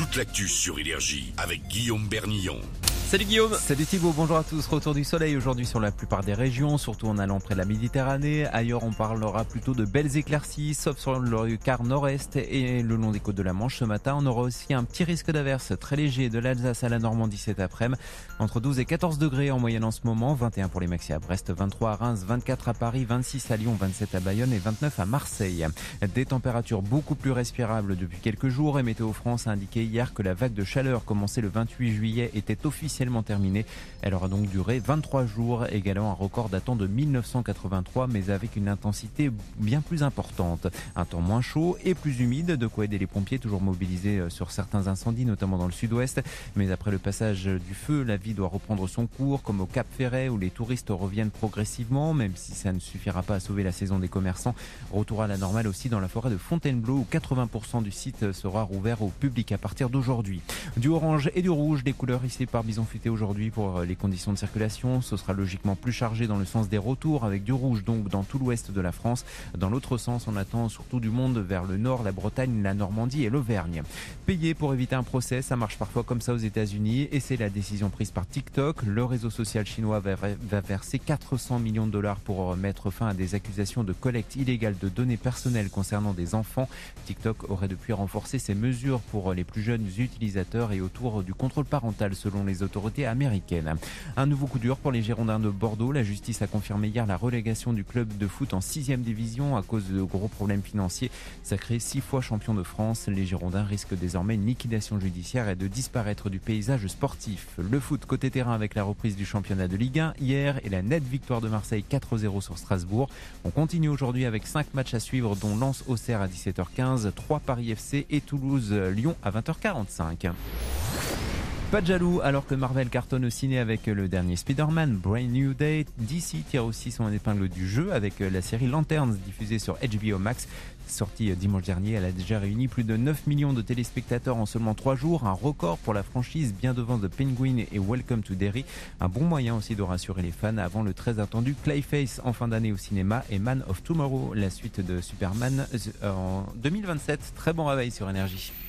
toute l'actu sur Énergie avec Guillaume Bernillon. Salut Guillaume. Salut Thibaut, bonjour à tous. Retour du soleil aujourd'hui sur la plupart des régions, surtout en allant près de la Méditerranée. Ailleurs, on parlera plutôt de belles éclaircies, sauf sur le quart nord-est et le long des côtes de la Manche. Ce matin, on aura aussi un petit risque d'averse très léger de l'Alsace à la Normandie cet après-midi. Entre 12 et 14 degrés en moyenne en ce moment, 21 pour les maxi à Brest, 23 à Reims, 24 à Paris, 26 à Lyon, 27 à Bayonne et 29 à Marseille. Des températures beaucoup plus respirables depuis quelques jours et Météo France a indiqué hier que la vague de chaleur commencée le 28 juillet était officiellement terminée. Elle aura donc duré 23 jours, également un record datant de 1983, mais avec une intensité bien plus importante. Un temps moins chaud et plus humide, de quoi aider les pompiers toujours mobilisés sur certains incendies, notamment dans le sud-ouest. Mais après le passage du feu, la vie doit reprendre son cours, comme au Cap Ferret, où les touristes reviennent progressivement, même si ça ne suffira pas à sauver la saison des commerçants. Retour à la normale aussi dans la forêt de Fontainebleau, où 80% du site sera rouvert au public à partir d'aujourd'hui. Du orange et du rouge, des couleurs ici par Bison Futé aujourd'hui pour les conditions de circulation. Ce sera logiquement plus chargé dans le sens des retours, avec du rouge donc dans tout l'ouest de la France. Dans l'autre sens, on attend surtout du monde vers le nord, la Bretagne, la Normandie et l'Auvergne. Payer pour éviter un procès, ça marche parfois comme ça aux États-Unis et c'est la décision prise par TikTok. Le réseau social chinois va verser 400 millions de dollars pour mettre fin à des accusations de collecte illégale de données personnelles concernant des enfants. TikTok aurait depuis renforcé ses mesures pour les plus jeunes utilisateurs et autour du contrôle parental selon les autorités américaine. Un nouveau coup dur pour les Girondins de Bordeaux. La justice a confirmé hier la relégation du club de foot en 6e division à cause de gros problèmes financiers. Sacrés 6 fois champions de France, les Girondins risquent désormais une liquidation judiciaire et de disparaître du paysage sportif. Le foot côté terrain avec la reprise du championnat de Ligue 1 hier et la nette victoire de Marseille 4-0 sur Strasbourg. On continue aujourd'hui avec 5 matchs à suivre dont Lens-Auxerre à 17h15, 3 Paris FC et Toulouse-Lyon à 20h45. Pas de jaloux, alors que Marvel cartonne au ciné avec le dernier Spider-Man, Brand New Day, DC tire aussi son épingle du jeu avec la série Lanterns diffusée sur HBO Max. Sortie dimanche dernier, elle a déjà réuni plus de 9 millions de téléspectateurs en seulement 3 jours, un record pour la franchise bien devant The Penguin et Welcome to Derry. Un bon moyen aussi de rassurer les fans avant le très attendu Clayface en fin d'année au cinéma et Man of Tomorrow, la suite de Superman en 2027. Très bon réveil sur Énergie.